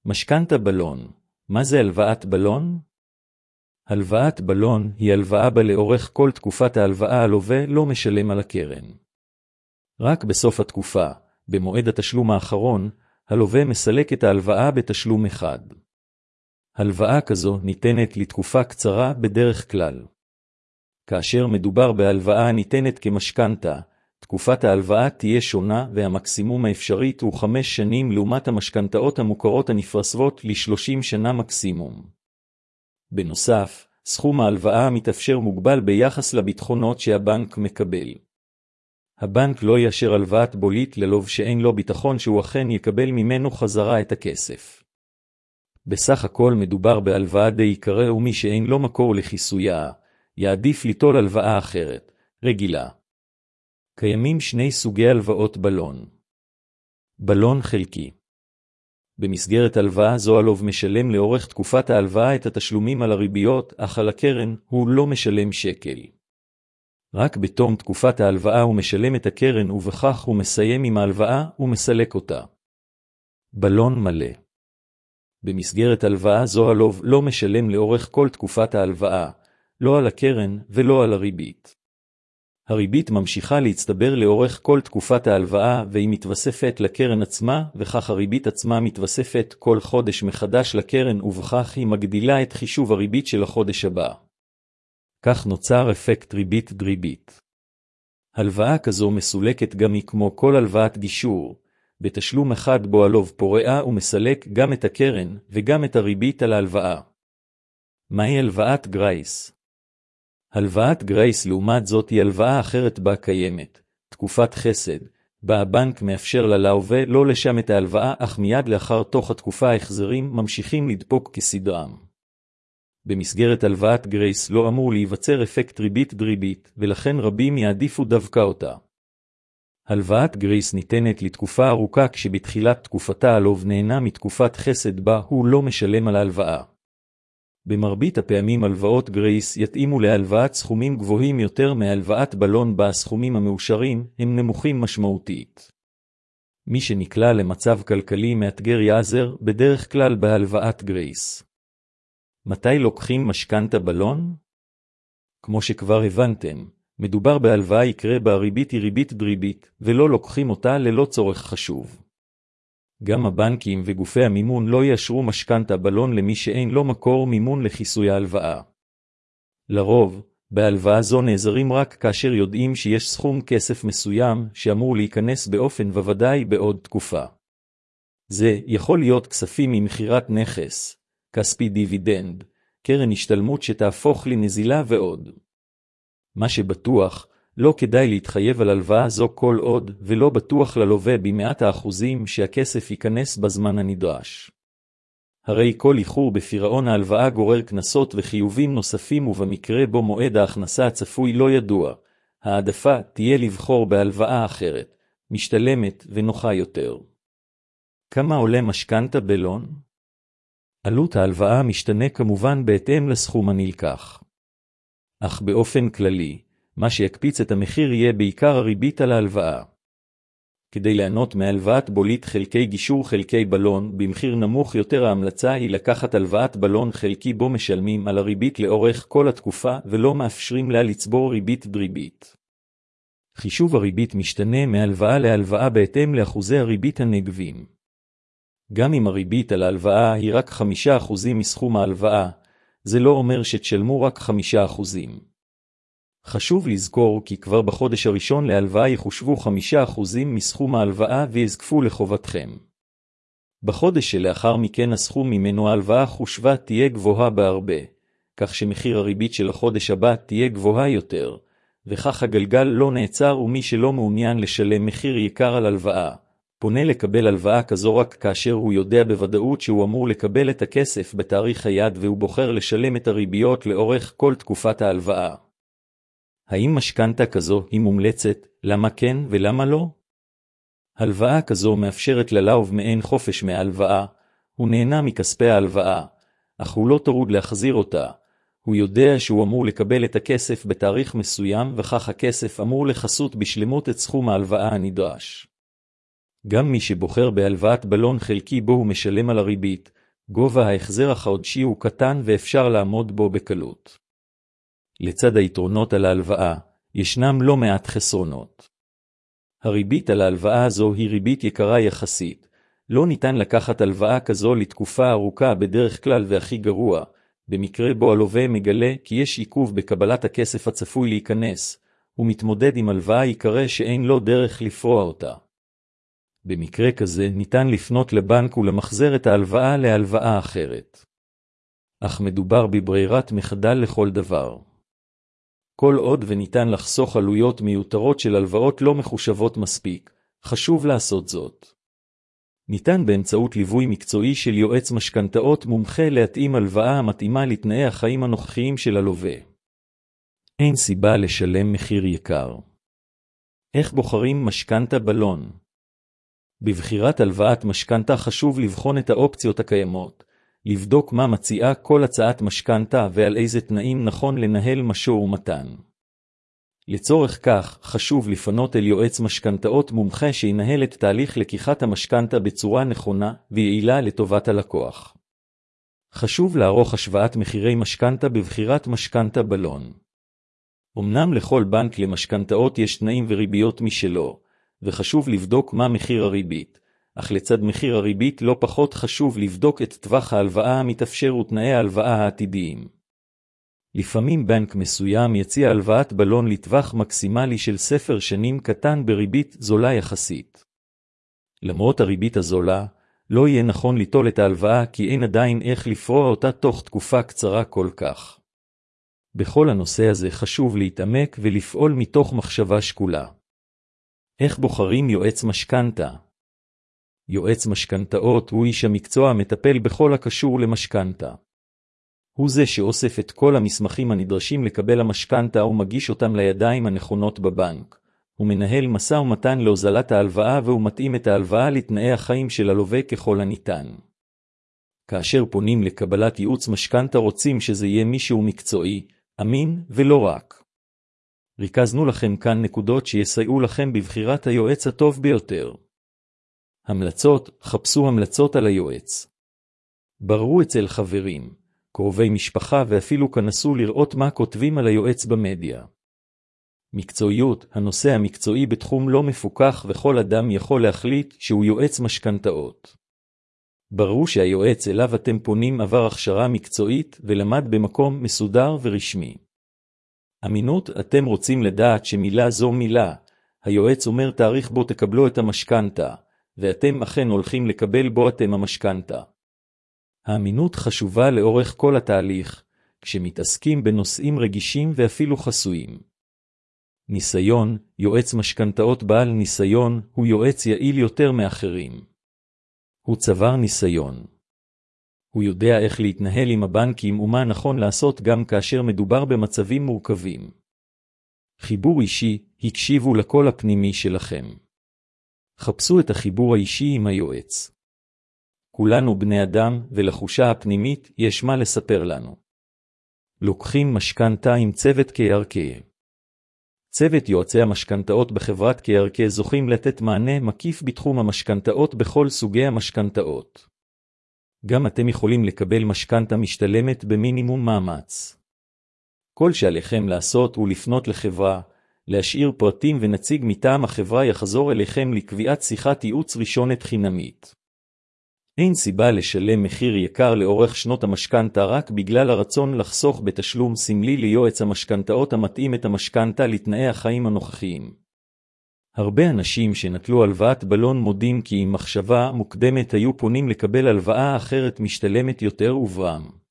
משכנתה בלון. מה זה הלוואת בלון? הלוואת בלון היא הלוואה בה לאורך כל תקופת ההלוואה הלווה לא משלם על הקרן. רק בסוף התקופה, במועד התשלום האחרון, הלווה מסלק את ההלוואה בתשלום אחד. הלוואה כזו ניתנת לתקופה קצרה בדרך כלל. כאשר מדובר בהלוואה הניתנת כמשכנתה, תקופת ההלוואה תהיה שונה והמקסימום האפשרית הוא 5 שנים לעומת המשכנתאות המוכרות הנפרסות ל-30 שנה מקסימום. בנוסף, סכום ההלוואה מתאפשר מוגבל ביחס לביטחונות שהבנק מקבל. הבנק לא יאשר הלוואת בולית ללווה שאין לו ביטחון שהוא אכן יקבל ממנו חזרה את הכסף. בסך הכל מדובר בהלוואה די יקרה ומי שאין לו מקור לכיסויה, יעדיף ליטול הלוואה אחרת, רגילה. קיימים 2 סוגי הלוואות בלון. בלון חלקי. במסגרת הלוואה זו הלווה משלם לאורך תקופת ההלוואה את התשלומים על הריביות, אך על הקרן הוא לא משלם שקל. רק בתום תקופת ההלוואה הוא משלם את הקרן ובכך הוא מסיים עם ההלוואה ומסלק אותה. בלון מלא. במסגרת הלוואה זו הלווה לא משלם לאורך כל תקופת ההלוואה, לא על הקרן ולא על הריבית. הריבית ממשיכה להצטבר לאורך כל תקופת ההלוואה והיא מתווספת לקרן עצמה, וכך הריבית עצמה מתווספת כל חודש מחדש לקרן ובכך היא מגדילה את חישוב הריבית של החודש הבא. כך נוצר אפקט ריבית דריבית. הלוואה כזו מסולקת גם היא כמו כל הלוואת גישור, בתשלום אחד בו הלווה פורע ומסלק גם את הקרן וגם את הריבית על ההלוואה. מהי הלוואת גרייס? הלוואת גרייס לעומת זאת היא הלוואה אחרת בה קיימת, תקופת חסד, בה הבנק מאפשר ללווה לא לשם את ההלוואה אך מיד לאחר תוך התקופה ההחזרים ממשיכים לדפוק כסדרם. במסגרת הלוואת גרייס לא אמור להיווצר אפקט ריבית דריבית ולכן רבים יעדיפו דווקא אותה. הלוואת גרייס ניתנת לתקופה ארוכה כשבתחילת תקופתה הלווה נהנה מתקופת חסד בה הוא לא משלם על ההלוואה. במרבית הפעמים הלוואות גרייס יתאימו להלוואת סכומים גבוהים יותר מהלוואת בלון בה הסכומים המאושרים הם נמוכים משמעותית. מי שנקלע למצב כלכלי מאתגר יעזר בדרך כלל בהלוואת גרייס. מתי לוקחים משכנתה בלון? כמו שכבר הבנתם, מדובר בהלוואה יקרה בה הריבית היא ריבית דריבית ולא לוקחים אותה ללא צורך חשוב. גם הבנקים וגופי המימון לא יאשרו משכנתה בלון למי שאין לו מקור מימון לכיסוי ההלוואה. לרוב, בהלוואה זו נעזרים רק כאשר יודעים שיש סכום כסף מסוים שאמור להיכנס באופן וודאי בעוד תקופה. זה יכול להיות כספים ממכירת נכס, כספי דיבידנד, קרן השתלמות שתהפוך לנזילה ועוד. מה שבטוח, לא כדאי להתחייב על הלוואה זו כל עוד ולא בטוח ללווה ב100% שהכסף ייכנס בזמן הנדרש. הרי כל איחור בפירעון ההלוואה גורר קנסות וחיובים נוספים ובמקרה בו מועד ההכנסה הצפוי לא ידוע, העדפה תהיה לבחור בהלוואה אחרת, משתלמת ונוחה יותר. כמה עולה משכנתה בלון? עלות ההלוואה משתנה כמובן בהתאם לסכום הנלקח. אך באופן כללי, מה שיקפיץ את המחיר יהיה בעיקר הריבית על ההלוואה. כדי ליהנות מהלוואת בולית חלקי גישור חלקי בלון במחיר נמוך יותר ההמלצה היא לקחת הלוואת בלון חלקי בו משלמים על הריבית לאורך כל התקופה ולא מאפשרים לה לצבור ריבית דריבית. חישוב הריבית משתנה מהלוואה להלוואה בהתאם לאחוזי הריבית הנגבים. גם אם הריבית על ההלוואה היא רק 5% מסכום ההלוואה, זה לא אומר שתשלמו רק 5%. חשוב לזכור כי כבר בחודש הראשון להלוואה יחושבו 5% מסכום ההלוואה ויזקפו לחובתכם. בחודש שלאחר מכן הסכום ממנו ההלוואה חושבה תהיה גבוהה בהרבה, כך שמחיר הריבית של החודש הבא תהיה גבוהה יותר, וכך הגלגל לא נעצר ומי שלא מעוניין לשלם מחיר יקר על הלוואה, פונה לקבל הלוואה כזו רק כאשר הוא יודע בוודאות שהוא אמור לקבל את הכסף בתאריך היעד והוא בוחר לשלם את הריביות לאורך כל תקופת ההלוואה. האם משכנתה כזו היא מומלצת? למה כן ולמה לא? הלוואה כזו מאפשרת ללווה מעין חופש מההלוואה, הוא נהנה מכספי ההלוואה, אך הוא לא טרוד להחזיר אותה. הוא יודע שהוא אמור לקבל את הכסף בתאריך מסוים וכך הכסף אמור לכסות בשלמות את סכום ההלוואה הנדרש. גם מי שבוחר בהלוואת בלון חלקי בו הוא משלם על הריבית, גובה ההחזר החודשי הוא קטן ואפשר לעמוד בו בקלות. לצד היתרונות על ההלוואה, ישנם לא מעט חסרונות. הריבית על ההלוואה הזו היא ריבית יקרה יחסית. לא ניתן לקחת הלוואה כזו לתקופה ארוכה בדרך כלל, והכי גרוע, במקרה בו הלווה מגלה כי יש עיכוב בקבלת הכסף הצפוי להיכנס, הוא מתמודד עם הלוואה יקרה שאין לו דרך לפרוע אותה. במקרה כזה ניתן לפנות לבנק ולמחזר את ההלוואה להלוואה אחרת. אך מדובר בברירת מחדל לכל דבר. כל עוד וניתן לחסוך עלויות מיותרות של הלוואות לא מחושבות מספיק, חשוב לעשות זאת. ניתן באמצעות ליווי מקצועי של יועץ משכנתאות מומחה להתאים הלוואה המתאימה לתנאי החיים הנוכחיים של הלווה. אין סיבה לשלם מחיר יקר. איך בוחרים משכנתה בלון? בבחירת הלוואת משכנתה חשוב לבחון את האופציות הקיימות, לבדוק מה מציעה כל הצעת משכנתה ועל איזה תנאים נכון לנהל משא ומתן. לצורך כך, חשוב לפנות אל יועץ משכנתאות מומחה שינהל את תהליך לקיחת המשכנתה בצורה נכונה ויעילה לטובת הלקוח. חשוב לערוך השוואת מחירי משכנתה בבחירת משכנתה בלון. אמנם לכל בנק למשכנתאות יש תנאים וריביות משלו, וחשוב לבדוק מה מחיר הריבית, אך לצד מחיר הריבית לא פחות חשוב לבדוק את טווח ההלוואה המתאפשר ותנאי ההלוואה העתידיים. לפעמים בנק מסוים יציע הלוואת בלון לטווח מקסימלי של ספר שנים קטן בריבית זולה יחסית. למרות הריבית הזולה, לא יהיה נכון ליטול את ההלוואה כי אין עדיין איך לפרוע אותה תוך תקופה קצרה כל כך. בכל הנושא הזה חשוב להתעמק ולפעול מתוך מחשבה שקולה. איך בוחרים יועץ משכנתה? יועץ משכנתאות הוא איש המקצוע המטפל בכל הקשור למשכנתה. הוא זה שאוסף את כל המסמכים הנדרשים לקבל המשכנתה ומגיש אותם לידיים הנכונות בבנק. הוא מנהל משא ומתן להוזלת ההלוואה והוא מתאים את ההלוואה לתנאי החיים של הלווה ככל הניתן. כאשר פונים לקבלת ייעוץ משכנתה רוצים שזה יהיה מישהו מקצועי, אמין ולא רק. ריכזנו לכם כאן נקודות שיסייעו לכם בבחירת היועץ הטוב ביותר. המלצות, חפשו המלצות על היועץ. בראו אצל חברים, קרובי משפחה ואפילו כנסו לראות מה כותבים על היועץ במדיה. מקצועיות, הנושא המקצועי בתחום לא מפוקח וכל אדם יכול להחליט שהוא יועץ משכנתאות. בראו שהיועץ אליו אתם פונים עבר הכשרה מקצועית ולמד במקום מסודר ורשמי. אמינות, אתם רוצים לדעת שמילה זו מילה, היועץ אומר תאריך בו תקבלו את המשכנתה, ואתם אכן הולכים לקבל בו אתם המשכנתה. האמינות חשובה לאורך כל התהליך, כשמתעסקים בנושאים רגישים ואפילו חסויים. ניסיון, יועץ משכנתאות בעל ניסיון, הוא יועץ יעיל יותר מאחרים. הוא צבר ניסיון. הוא יודע איך להתנהל עם הבנקים ומה נכון לעשות גם כאשר מדובר במצבים מורכבים. חיבור אישי, הקשיבו לקול הפנימי שלכם. חפשו את החיבור האישי עם היועץ. כולנו בני אדם ולחושה הפנימית יש מה לספר לנו. לוקחים משכנתה עם צוות KRK. צוות יועצי המשכנתאות בחברת KRK זוכים לתת מענה מקיף בתחום המשכנתאות בכל סוגי המשכנתאות. גם אתם יכולים לקבל משכנתה משתלמת במינימום מאמץ. כל שעליכם לעשות הוא לפנות לחברה, להשאיר פרטים ונציג מטעם החברה יחזור אליכם לקביעת שיחת ייעוץ ראשונת חינמית. אין סיבה לשלם מחיר יקר לאורך שנות המשכנתה רק בגלל הרצון לחסוך בתשלום סמלי ליועץ המשכנתאות המתאים את המשכנתה לתנאי החיים הנוכחיים. הרבה אנשים שנטלו הלוואת בלון מודים כי עם מחשבה מוקדמת היו פונים לקבל הלוואה אחרת משתלמת יותר וברם.